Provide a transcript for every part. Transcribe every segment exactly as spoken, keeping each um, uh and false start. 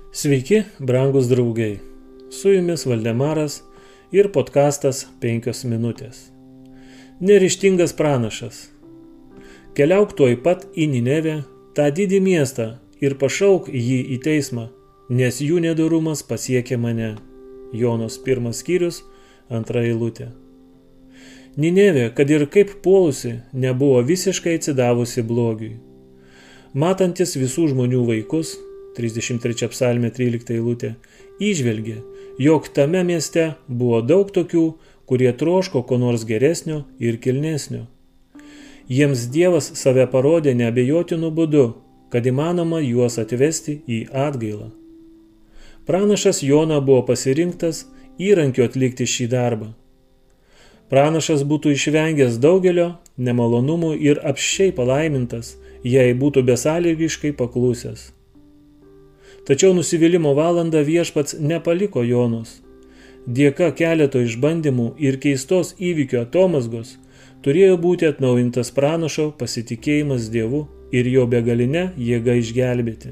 Sveiki, brangus draugai. Su jumis Valdemaras ir podkastas penkios minutės. Neryžtingas pranašas. Keliauk tuoj pat į Ninevę, tą didį miestą, ir pašauk jį į teismą, nes jų nedorumas pasiekė mane. Jonos pirmas skyrius, antra eilutė. Ninevė, kad ir kaip puolusi, nebuvo visiškai atsidavusi blogiui. Matantis visų žmonių vaikus, trisdešimt trečia psalmė trylikta eilutė, įžvelgė, jog tame mieste buvo daug tokių, kurie troško ko nors geresnio ir kilnesnio. Jiems Dievas save parodė neabejotinu būdu, kad įmanoma juos atvesti į atgailą. Pranašas Jona buvo pasirinktas įrankiu atlikti šį darbą. Pranašas būtų išvengęs daugelio nemalonumų ir apsčiai palaimintas, jei būtų besąlygiškai paklusęs. Tačiau nusivylimo valandą Viešpats nepaliko Jonos. Dėka keleto išbandymų ir keistos įvykio atomazgos turėjo būti atnaujintas pranašo pasitikėjimas Dievu ir jo begaline jėga išgelbėti.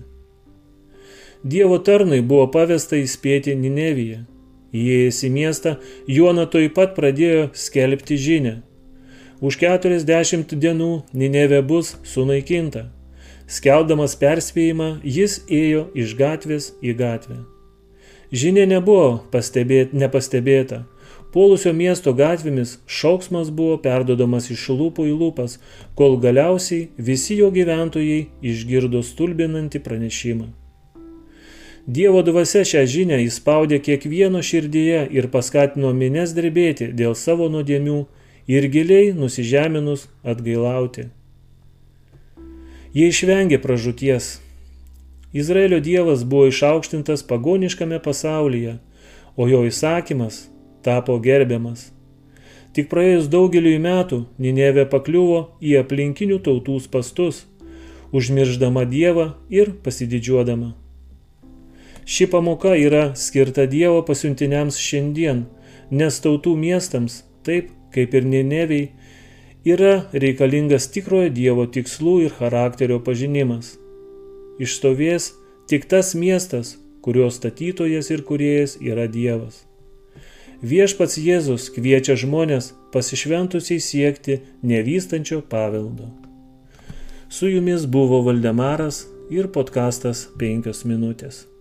Dievo tarnui buvo pavesta įspėti Nineviją. Įėjęs į miestą, Jona tuoj pat pradėjo skelbti žinią. Už keturiasdešimt dienų Ninevė bus sunaikinta. Skelbdamas perspėjimą, jis ėjo iš gatvės į gatvę. Žinia nebuvo pastebėt, nepastebėta. Puolusio miesto gatvėmis šauksmas buvo perduodamas iš lūpų į lūpas, kol galiausiai visi jo gyventojai išgirdo stulbinantį pranešimą. Dievo dvasia šią žinią įspaudė kiekvieno širdyje ir paskatino minias drebėti dėl savo nuodėmių ir giliai nusižeminus atgailauti. Jie išvengė pražūties. Izraelio Dievas buvo išaukštintas pagoniškame pasaulyje, o jo įsakymas tapo gerbiamas. Tik praėjus daugeliui metų Ninevė pakliuvo į aplinkinių tautų spastus, užmirždama Dievą ir pasididžiuodama. Ši pamoka yra skirta Dievo pasiuntiniams šiandien, nes tautų miestams, taip kaip ir Ninevei, yra reikalingas tikrojo Dievo tikslų ir charakterio pažinimas. Išstovės tik tas miestas, kurio statytojas ir kūrėjas yra Dievas. Viešpats Jėzus kviečia žmonės pasišventusiai siekti nevystančio paveldo. Su jumis buvo Valdemaras ir podkastas penkios minutės.